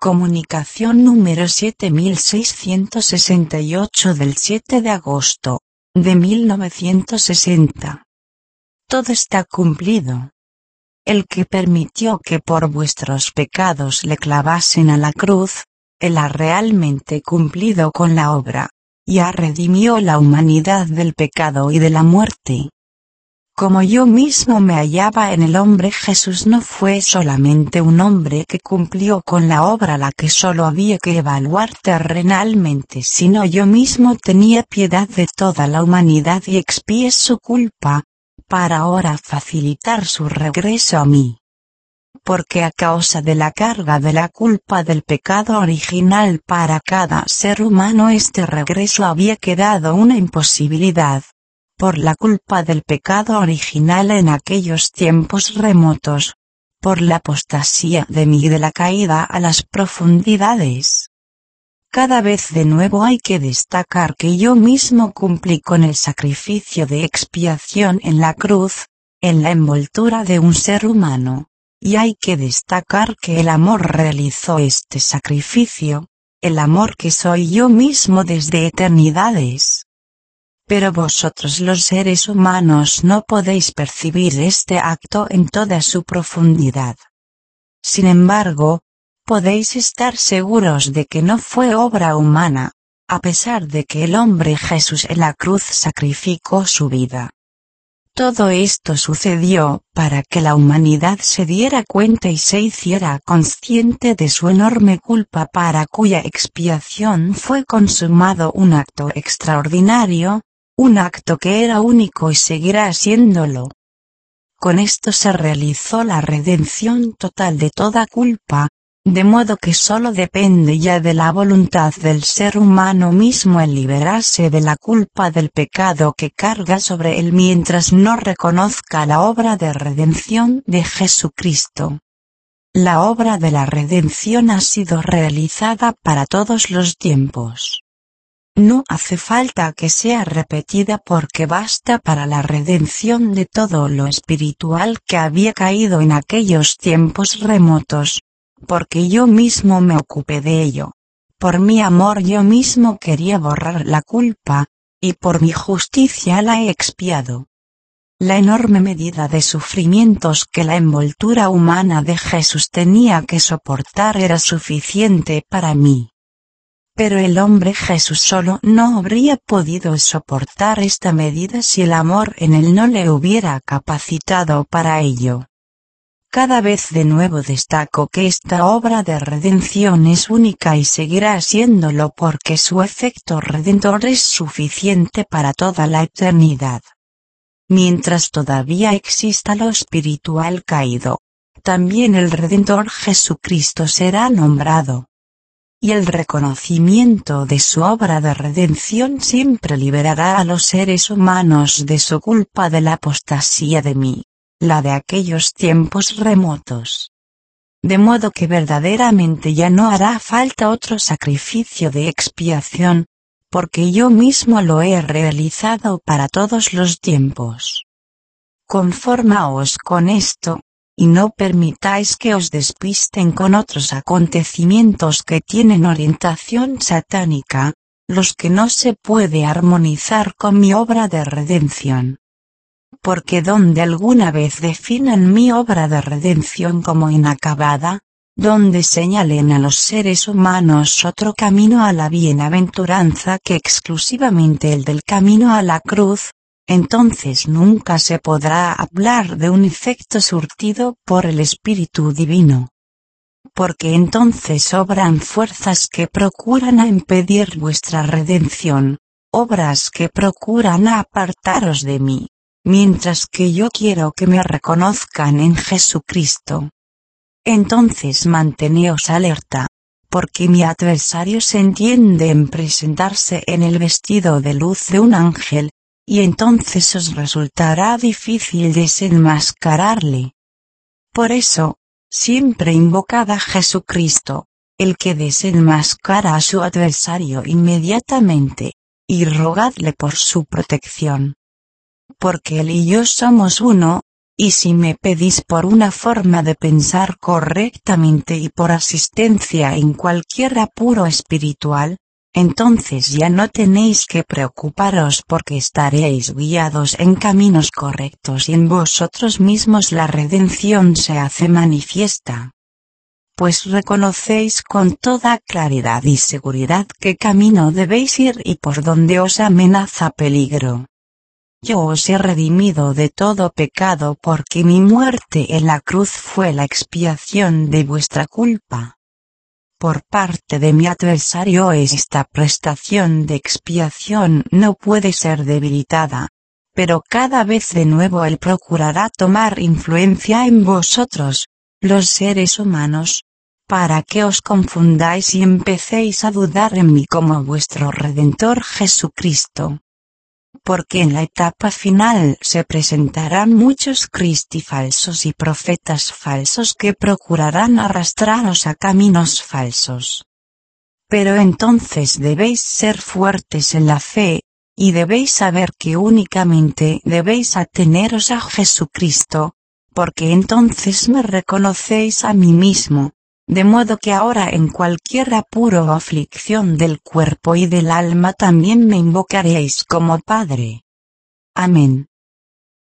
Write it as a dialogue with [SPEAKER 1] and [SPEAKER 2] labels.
[SPEAKER 1] Comunicación número 7668 del 7 de agosto de 1960. Todo está cumplido. El que permitió que por vuestros pecados le clavasen a la cruz, Él ha realmente cumplido con la obra, ya redimió la humanidad del pecado y de la muerte. Como yo mismo me hallaba en el hombre, Jesús no fue solamente un hombre que cumplió con la obra la que solo había que evaluar terrenalmente, sino yo mismo tenía piedad de toda la humanidad y expié su culpa, para ahora facilitar su regreso a mí. Porque a causa de la carga de la culpa del pecado original para cada ser humano, este regreso había quedado una imposibilidad. Por la culpa del pecado original en aquellos tiempos remotos, por la apostasía de mí y de la caída a las profundidades. Cada vez de nuevo hay que destacar que yo mismo cumplí con el sacrificio de expiación en la cruz, en la envoltura de un ser humano, y hay que destacar que el amor realizó este sacrificio, el amor que soy yo mismo desde eternidades. Pero vosotros los seres humanos no podéis percibir este acto en toda su profundidad. Sin embargo, podéis estar seguros de que no fue obra humana, a pesar de que el hombre Jesús en la cruz sacrificó su vida. Todo esto sucedió para que la humanidad se diera cuenta y se hiciera consciente de su enorme culpa, para cuya expiación fue consumado un acto extraordinario, un acto que era único y seguirá siéndolo. Con esto se realizó la redención total de toda culpa, de modo que solo depende ya de la voluntad del ser humano mismo el liberarse de la culpa del pecado que carga sobre él mientras no reconozca la obra de redención de Jesucristo. La obra de la redención ha sido realizada para todos los tiempos. No hace falta que sea repetida porque basta para la redención de todo lo espiritual que había caído en aquellos tiempos remotos, porque yo mismo me ocupé de ello. Por mi amor yo mismo quería borrar la culpa, y por mi justicia la he expiado. La enorme medida de sufrimientos que la envoltura humana de Jesús tenía que soportar era suficiente para mí. Pero el hombre Jesús solo no habría podido soportar esta medida si el amor en él no le hubiera capacitado para ello. Cada vez de nuevo destaco que esta obra de redención es única y seguirá siéndolo porque su efecto redentor es suficiente para toda la eternidad. Mientras todavía exista lo espiritual caído, también el Redentor Jesucristo será nombrado. Y el reconocimiento de su obra de redención siempre liberará a los seres humanos de su culpa de la apostasía de mí, la de aquellos tiempos remotos. De modo que verdaderamente ya no hará falta otro sacrificio de expiación, porque yo mismo lo he realizado para todos los tiempos. Conformaos con esto, y no permitáis que os despisten con otros acontecimientos que tienen orientación satánica, los que no se puede armonizar con mi obra de redención. Porque donde alguna vez definan mi obra de redención como inacabada, donde señalen a los seres humanos otro camino a la bienaventuranza que exclusivamente el del camino a la cruz, entonces nunca se podrá hablar de un efecto surtido por el Espíritu Divino. Porque entonces obran fuerzas que procuran a impedir vuestra redención, obras que procuran a apartaros de mí, mientras que yo quiero que me reconozcan en Jesucristo. Entonces manteneos alerta, porque mi adversario se entiende en presentarse en el vestido de luz de un ángel, y entonces os resultará difícil desenmascararle. Por eso, siempre invocad a Jesucristo, el que desenmascara a su adversario inmediatamente, y rogadle por su protección. Porque él y yo somos uno, Y si me pedís por una forma de pensar correctamente y por asistencia en cualquier apuro espiritual, entonces ya no tenéis que preocuparos porque estaréis guiados en caminos correctos y en vosotros mismos la redención se hace manifiesta. Pues reconocéis con toda claridad y seguridad qué camino debéis ir y por donde os amenaza peligro. Yo os he redimido de todo pecado porque mi muerte en la cruz fue la expiación de vuestra culpa. Por parte de mi adversario esta prestación de expiación no puede ser debilitada, pero cada vez de nuevo él procurará tomar influencia en vosotros, los seres humanos, para que os confundáis y empecéis a dudar en mí como vuestro Redentor Jesucristo. Porque en la etapa final se presentarán muchos cristifalsos y profetas falsos que procurarán arrastraros a caminos falsos. Pero entonces debéis ser fuertes en la fe, y debéis saber que únicamente debéis ateneros a Jesucristo, porque entonces me reconocéis a mí mismo, de modo que ahora en cualquier apuro o aflicción del cuerpo y del alma también me invocaréis como Padre. Amén.